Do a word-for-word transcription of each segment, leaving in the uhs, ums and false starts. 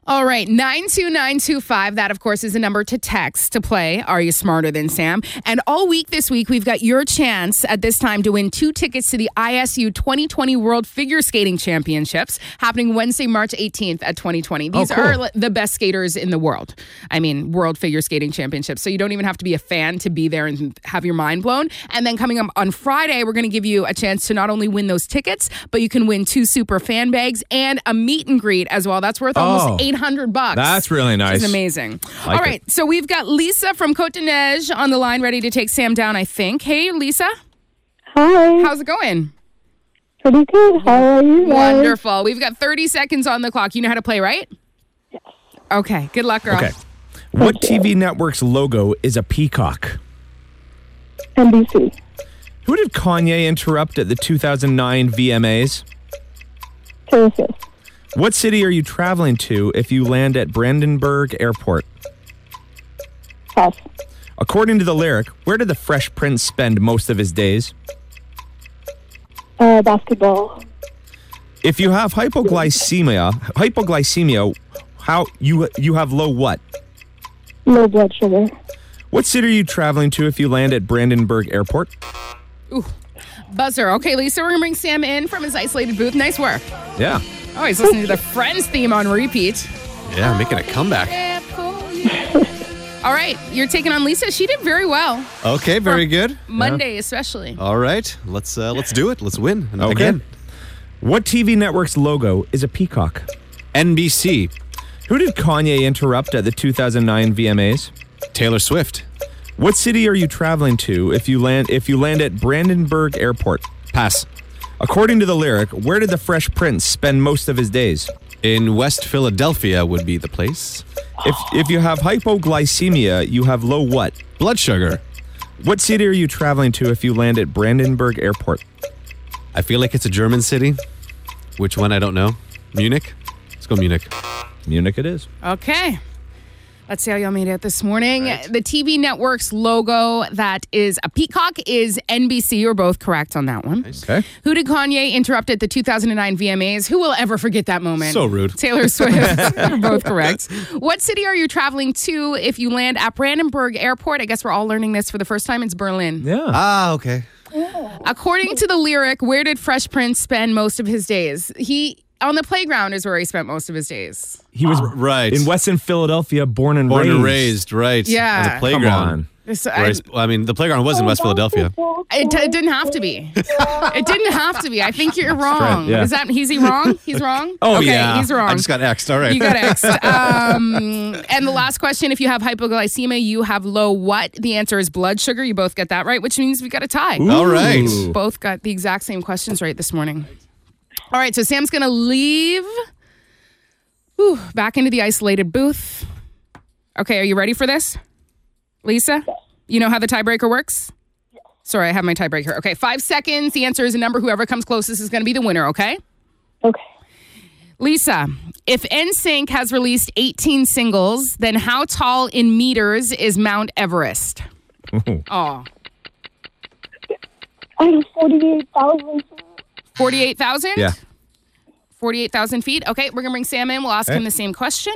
All right, nine two nine two five. That, of course, is a number to text to play Are You Smarter Than Sam? And all week this week, we've got your chance at this time to win two tickets to the I S U twenty twenty World Figure Skating Championships happening Wednesday, March eighteenth at twenty twenty. These oh, cool. are the best skaters in the world. I mean, World Figure Skating Championships. So you don't even have to be a fan to be there and have your mind blown. And then coming up on Friday, we're going to give you a chance to not only win those tickets, but you can win two super fan bags and a meet and greet as well. That's worth almost Oh. eight hundred bucks. That's really nice. Which is amazing. Like All right, it. so we've got Lisa from Côte de Neige on the line ready to take Sam down, I think. Hey, Lisa. Hi. How's it going? Pretty good. How are you guys? Wonderful. We've got thirty seconds on the clock. You know how to play, right? Yes. Okay, good luck, girl. Okay. What T V network's logo is a peacock? N B C. Who did Kanye interrupt at the two thousand nine V M As? Taylor Swift. What city are you traveling to if you land at Brandenburg Airport? Pass. According to the lyric, where did the Fresh Prince spend most of his days? Uh, basketball. If you have hypoglycemia, hypoglycemia, how you you have low what? Low blood sugar. What city are you traveling to if you land at Brandenburg Airport? Ooh, buzzer. Okay, Lisa, we're going to bring Sam in from his isolated booth. Nice work. Yeah. Oh, he's listening to the Friends theme on repeat. Yeah, making a comeback. All right, you're taking on Lisa. She did very well. Okay, very good. Monday, especially. All right, let's uh, let's do it. Let's win. And Okay. Again, What T V network's logo is a peacock? N B C, Who did Kanye interrupt at the two thousand nine V M As? Taylor Swift. What city are you traveling to if you land if you land at Brandenburg Airport? Pass. According to the lyric, where did the Fresh Prince spend most of his days? In West Philadelphia would be the place. If if you have hypoglycemia, you have low what? Blood sugar. What city are you traveling to if you land at Brandenburg Airport? I feel like it's a German city. Which one? I don't know. Munich? Let's go Munich. Munich it is. Okay. Let's see how y'all made it this morning. Right. The T V network's logo that is a peacock is N B C. You're both correct on that one. Okay. Who did Kanye interrupt at the two thousand nine V M As? Who will ever forget that moment? So rude. Taylor Swift. You're both correct. What city are you traveling to if you land at Brandenburg Airport? I guess we're all learning this for the first time. It's Berlin. Yeah. Ah, okay. According to the lyric, where did Fresh Prince spend most of his days? He on the playground is where he spent most of his days. He was Right. in Western Philadelphia, born and Born raised. and raised, right. Yeah. On the Come playground. on. This- Where I- I, sp- I mean, the playground was in West Philadelphia. It, it didn't have to be. It didn't have to be. I think you're wrong. yeah. Is that is he wrong? He's wrong. Oh, okay, yeah. he's wrong. I just got X'd. All right. You got X. Um, and the last question: if you have hypoglycemia, you have low what? The answer is blood sugar. You both get that right, which means we got a tie. All right. Ooh. Both got the exact same questions right this morning. All right, so Sam's gonna leave. Whew, back into the isolated booth. Okay, are you ready for this, Lisa? You know how the tiebreaker works? Sorry, I have my tiebreaker. Okay, five seconds. The answer is a number. Whoever comes closest is going to be the winner, okay? Okay. Lisa, if N Sync has released eighteen singles, then how tall in meters is Mount Everest? Oh, I have forty-eight thousand. forty-eight thousand? Yeah. forty-eight thousand feet. Okay, we're going to bring Sam in. We'll ask Okay. him the same question.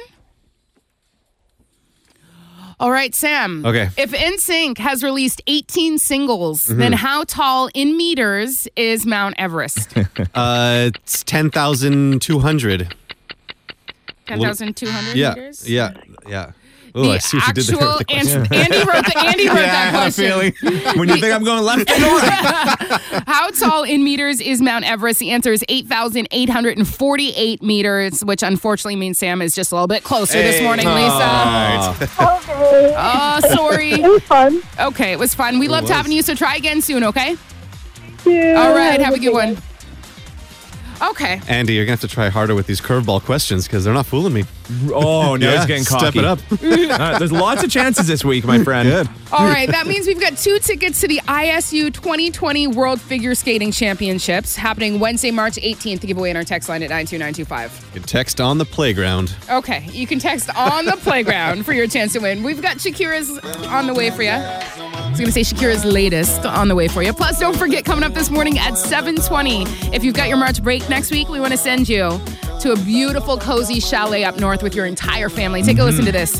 All right, Sam. Okay. If N Sync has released eighteen singles, then how tall in meters is Mount Everest? Uh, it's ten thousand two hundred. ten thousand two hundred Yeah. meters? Yeah. Yeah. Oh, I The see what you did there. actual with the question. answer. Andy wrote, the, Andy wrote Yeah, I that had a question. feeling. When you think I'm going left or right? How tall in meters is Mount Everest? The answer is eight thousand eight hundred forty-eight meters, which unfortunately means Sam is just a little bit closer this Hey. morning, Lisa. Okay. Oh, sorry. It was fun. Okay, it was fun. We loved was. having you, so try again soon, okay? Yeah. All right, have a good one. Okay. Andy, you're going to have to try harder with these curveball questions because they're not fooling me. Oh, now Yeah, he's getting step cocky. it up. Uh, there's lots of chances this week, my friend. Good. All right, that means we've got two tickets to the I S U twenty twenty World Figure Skating Championships happening Wednesday, March eighteenth to give away in our text line at nine two nine two five. You can text on the playground. Okay, you can text on the playground for your chance to win. We've got Shakira's on the way for you. I was going to say Shakira's latest on the way for you. Plus, don't forget, coming up this morning at seven twenty, if you've got your March break next week, we want to send you to a beautiful, cozy chalet up north with your entire family. Take a listen to this.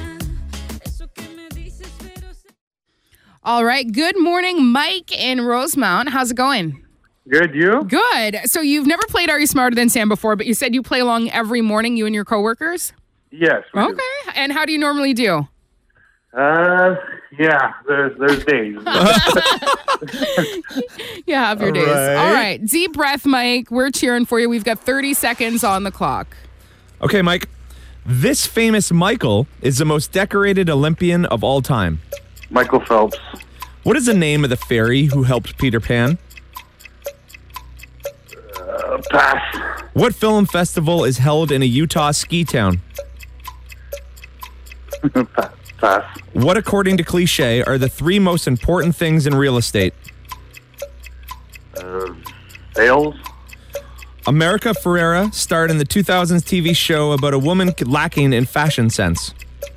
All right. Good morning, Mike in Rosemount. How's it going? Good, you? Good. So you've never played Are You Smarter Than Sam before, but you said you play along every morning, you and your coworkers? Yes. we do. Okay. And how do you normally do? Uh, yeah, there's there's days. You have your days. right. All right. Deep breath, Mike. We're cheering for you. We've got thirty seconds on the clock. Okay, Mike. This famous Michael is the most decorated Olympian of all time. Michael Phelps. What is the name of the fairy who helped Peter Pan? Uh, pass. What film festival is held in a Utah ski town? pass. Pass. What, according to cliche, are the three most important things in real estate? Uh, sales. America Ferrera starred in the two thousands T V show about a woman lacking in fashion sense.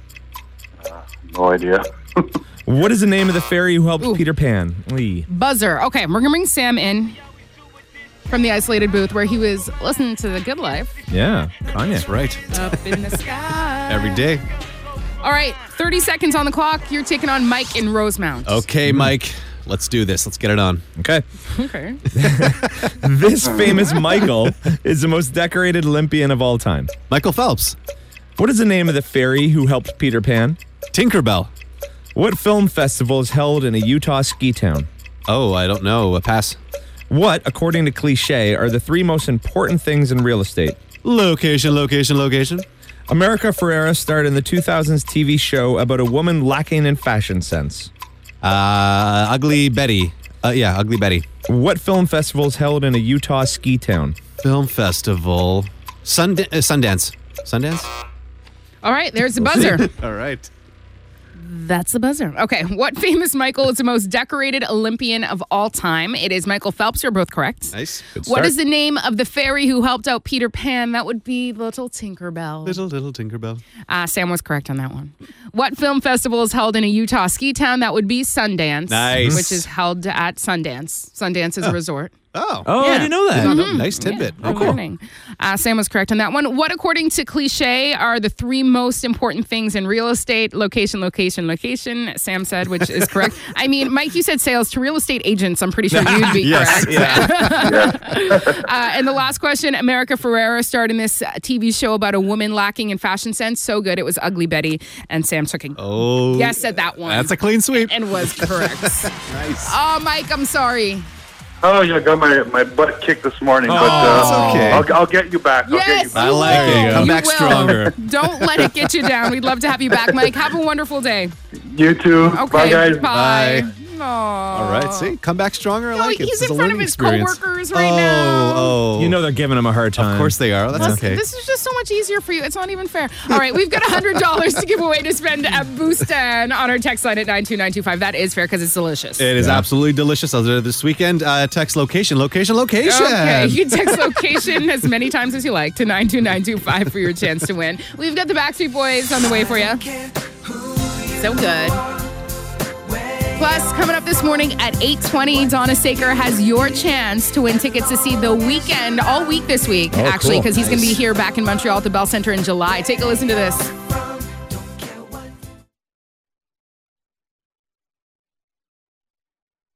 No idea. What is the name of the fairy who helped Ooh. Peter Pan? Lee. Buzzer. Okay, we're going to bring Sam in from the isolated booth where he was listening to The Good Life. Yeah, Kanye. That's right. Up in the sky. Every day. All right, thirty seconds on the clock. You're taking on Mike in Rosemount. Okay, Mike. Let's do this. Let's get it on. Okay. Okay. This famous Michael is the most decorated Olympian of all time. Michael Phelps. What is the name of the fairy who helped Peter Pan? Tinkerbell. What film festival is held in a Utah ski town? Oh, I don't know. A pass. What, according to cliche, are the three most important things in real estate? Location, location, location. America Ferrera starred in the two thousands T V show about a woman lacking in fashion sense. Uh, Ugly Betty. Uh, yeah, Ugly Betty. What film festival is held in a Utah ski town? Film festival. Sund- uh, Sundance. Sundance? All right, there's the buzzer. All right. That's the buzzer. Okay, what famous Michael is the most decorated Olympian of all time? It is Michael Phelps. You're both correct. Nice. Good What start. is the name of the fairy who helped out Peter Pan? That would be Little Tinkerbell. Little, little Tinkerbell. Uh, Sam was correct on that one. What film festival is held in a Utah ski town? That would be Sundance. Nice. Which is held at Sundance. Sundance is a resort. Oh. Oh, Yeah. I didn't know that. Mm-hmm. Nice tidbit. Yeah, we're learning. Uh, Sam was correct on that one. What, according to cliche, are the three most important things in real estate? Location, location, location. Sam said, which is correct. I mean, Mike, you said sales to real estate agents. I'm pretty sure you'd be Yes. correct. uh, and the last question, America Ferrera starred in this uh, T V show about a woman lacking in fashion sense. So good. It was Ugly Betty. And Sam took a Oh. guess at that one. That's a clean sweep. and was correct. Nice. Oh, Mike, I'm sorry. Oh, yeah, I got my, my butt kicked this morning, but Oh, uh, that's okay. I'll, I'll get you back. I'll get you Yes, back. I like you it. will. Come You back will. stronger. Don't let it get you down. We'd love to have you back, Mike. Have a wonderful day. You too. Okay. Bye, guys. Bye. Bye. Aw. All right. See, come back stronger. I No, like it. he's This is in a front of learning his experience. coworkers right oh, now. Oh, You know they're giving him a hard time. Of course they are. That's This- okay. This is just so much easier for you. It's not even fair. All right, we've got one hundred dollars to give away to spend at Boostan on our text line at nine two nine two five. That is fair because it's delicious. It is absolutely delicious. I'll do it this weekend. Uh, text location, location, location. Okay, you can text location as many times as you like to nine two nine two five for your chance to win. We've got the Backstreet Boys on the way for you. So good. Plus, coming up this morning at eight twenty, Donna Saker has your chance to win tickets to see The Weeknd all week this week, Oh, actually, cool. because he's going to be Nice. here back in Montreal at the Bell Centre in July. Take a listen to this.